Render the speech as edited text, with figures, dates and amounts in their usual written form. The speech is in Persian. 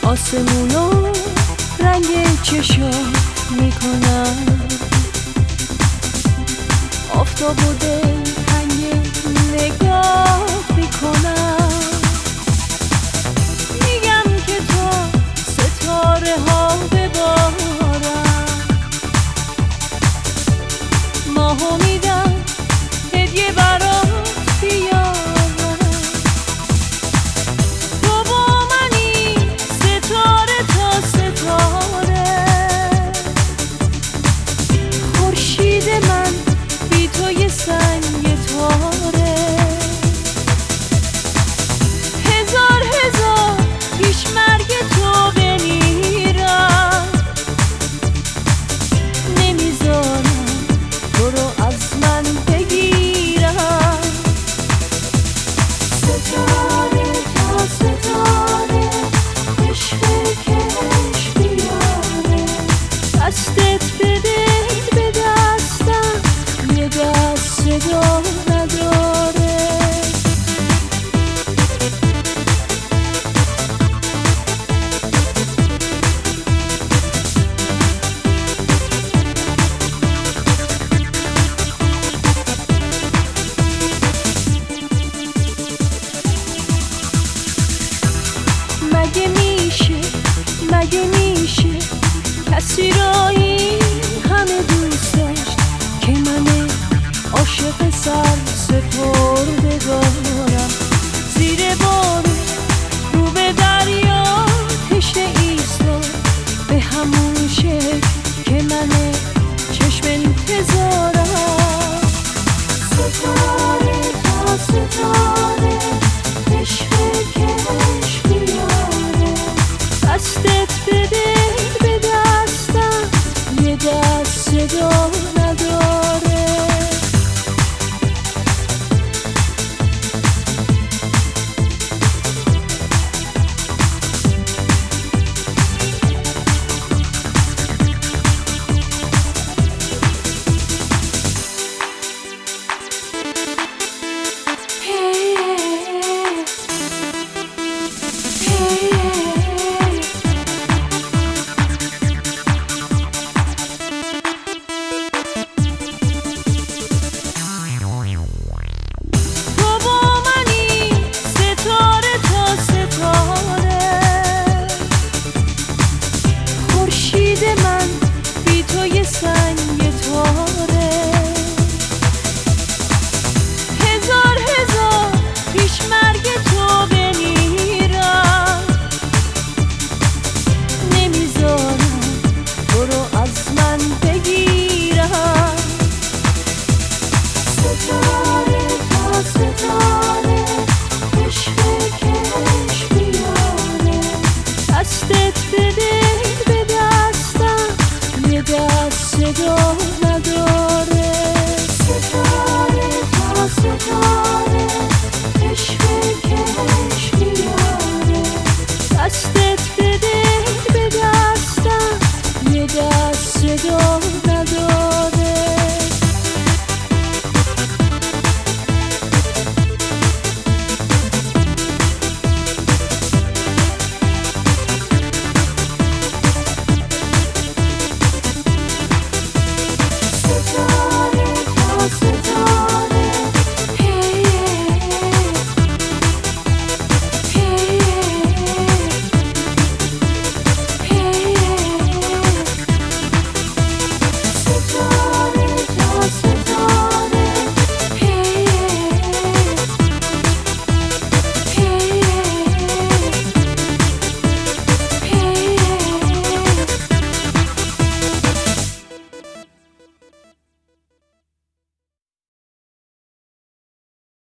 آسمونو رنگ چشم میکنم، آفتاب و دلتنگ نگاه میکنم. میگم که تا ستاره ها ببارم، ماهو میدم هدیه برات بیارم. تو با منی ستاره تا ستاره، خورشید من بی تو یه سنگ تاره. هزار هزار پیش مرگ تو بمیرم، نمیذارم تو رو از من بگیرم. ستاره تا ستاره عشق کش بیاره، دستت بده به دستم یه دست صدا نداره. مگه میشه کسی را این همه دوست داشت که من عاشق سر سپردگارم؟ زیر بار رو به دریا تشنه ایستاد، به همون شکل که من چشم انتظارم. ستاره تا ستاره عشق کش بیاره، دستت بده به دستم یه دست صدا